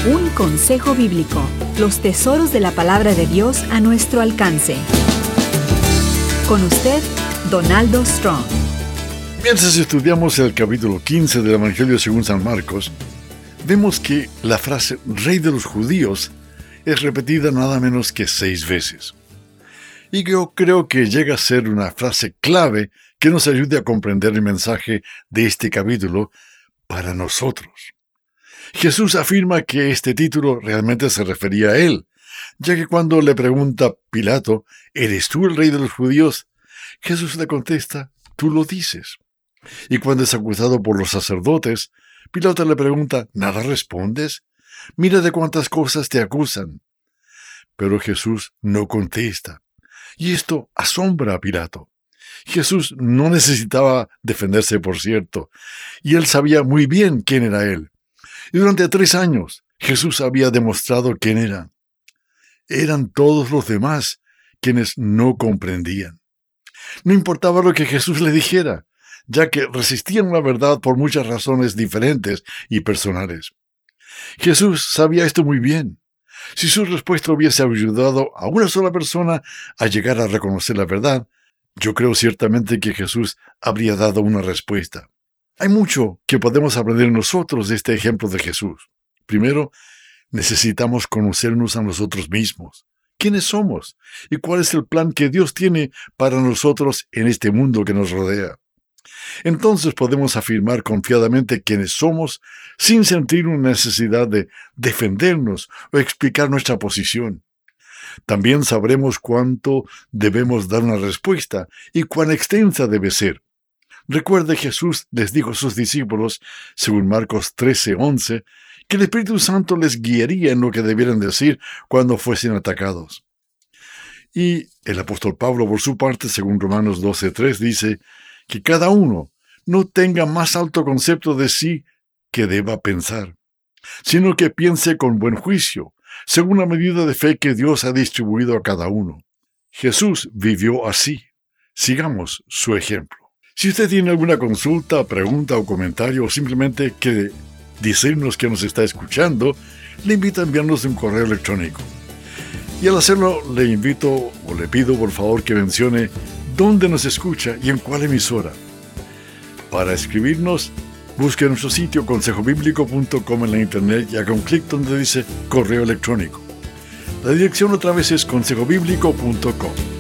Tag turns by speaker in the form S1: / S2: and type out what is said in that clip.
S1: Un consejo bíblico. Los tesoros de la palabra de Dios a nuestro alcance. Con usted, Donaldo Strong.
S2: Mientras estudiamos el capítulo 15 del Evangelio según San Marcos, vemos que la frase Rey de los Judíos es repetida nada menos que 6 veces. Y yo creo que llega a ser una frase clave que nos ayude a comprender el mensaje de este capítulo para nosotros. Jesús afirma que este título realmente se refería a él, ya que cuando le pregunta Pilato, ¿eres tú el rey de los judíos?, Jesús le contesta, tú lo dices. Y cuando es acusado por los sacerdotes, Pilato le pregunta, ¿nada respondes? Mira de cuántas cosas te acusan. Pero Jesús no contesta. Y esto asombra a Pilato. Jesús no necesitaba defenderse, por cierto, y él sabía muy bien quién era él. Y durante 3 años, Jesús había demostrado quién era. Eran todos los demás quienes no comprendían. No importaba lo que Jesús le dijera, ya que resistían la verdad por muchas razones diferentes y personales. Jesús sabía esto muy bien. Si su respuesta hubiese ayudado a una sola persona a llegar a reconocer la verdad, yo creo ciertamente que Jesús habría dado una respuesta. Hay mucho que podemos aprender nosotros de este ejemplo de Jesús. Primero, necesitamos conocernos a nosotros mismos. ¿Quiénes somos? ¿Y cuál es el plan que Dios tiene para nosotros en este mundo que nos rodea? Entonces podemos afirmar confiadamente quiénes somos sin sentir una necesidad de defendernos o explicar nuestra posición. También sabremos cuánto debemos dar una respuesta y cuán extensa debe ser. Recuerde, Jesús les dijo a sus discípulos, según Marcos 13:11, que el Espíritu Santo les guiaría en lo que debieran decir cuando fuesen atacados. Y el apóstol Pablo, por su parte, según Romanos 12:3, dice que cada uno no tenga más alto concepto de sí que deba pensar, sino que piense con buen juicio, según la medida de fe que Dios ha distribuido a cada uno. Jesús vivió así. Sigamos su ejemplo. Si usted tiene alguna consulta, pregunta o comentario, o simplemente quiere decirnos que nos está escuchando, le invito a enviarnos un correo electrónico. Y al hacerlo, le invito o le pido por favor que mencione dónde nos escucha y en cuál emisora. Para escribirnos, busque nuestro sitio consejobiblico.com en la internet y haga un clic donde dice correo electrónico. La dirección otra vez es consejobiblico.com.